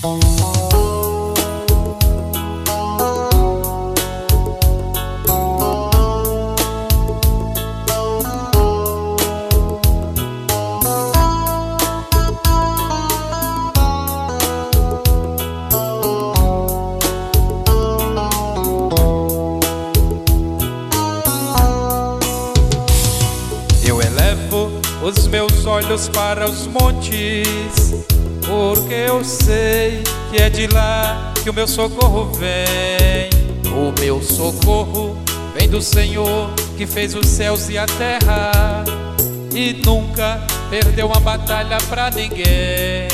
Eu elevo os meus olhos para os montes, porque eu sei que é de lá que o meu socorro vem. O meu socorro vem do Senhor, que fez os céus e a terra e nunca perdeu uma batalha pra ninguém.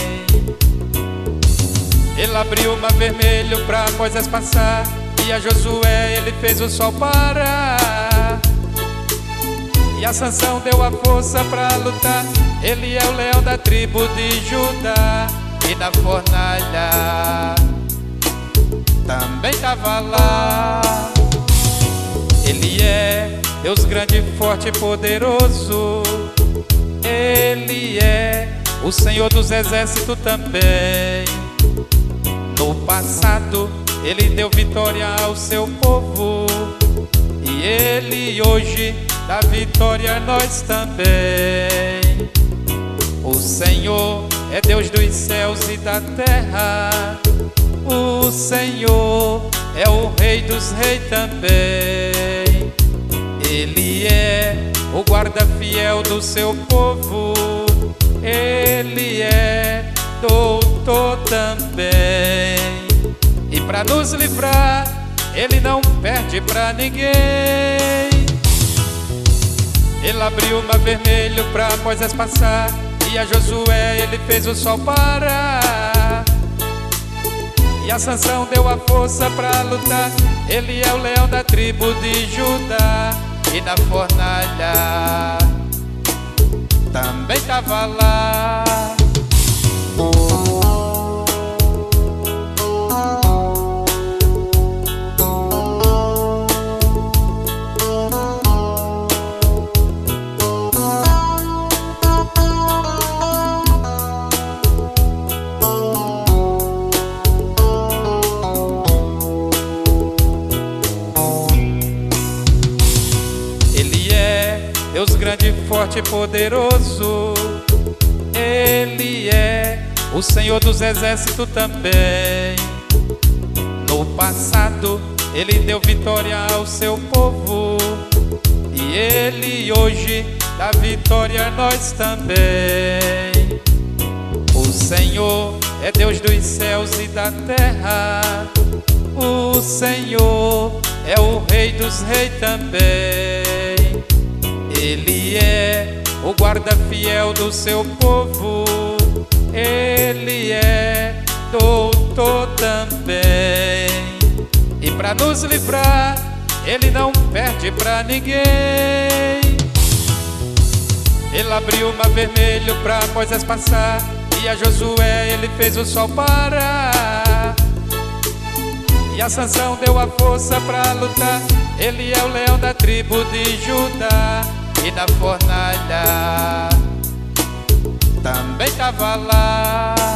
Ele abriu o mar vermelho pra Moisés passar, e a Josué ele fez o sol parar. E a Sansão deu a força pra lutar, ele é o leão da tribo de Judá. E na fornalha também tava lá. Ele é Deus grande, forte e poderoso. Ele é o Senhor dos exércitos também. No passado ele deu vitória ao seu povo, e ele hoje dá vitória a nós também. O Senhor é Deus dos céus e da terra. O Senhor é o Rei dos reis também. Ele é o guarda fiel do seu povo. Ele é doutor também. E para nos livrar, ele não perde pra ninguém. Ele abriu o mar vermelho pra Moisés passar, e a Josué ele fez o sol parar. E a Sansão deu a força pra lutar, ele é o leão da tribo de Judá. E na fornalha também tava lá. Deus grande, forte e poderoso. Ele é o Senhor dos exércitos também. No passado ele deu vitória ao seu povo, e ele hoje dá vitória a nós também. O Senhor é Deus dos céus e da terra. O Senhor é o Rei dos reis também. Ele é o guarda fiel do seu povo. Ele é doutor também. E para nos livrar, ele não perde pra ninguém. Ele abriu o mar vermelho pra Moisés passar, e a Josué ele fez o sol parar. E a Sansão deu a força pra lutar, ele é o leão da tribo de Judá. E na fornalha também tava lá.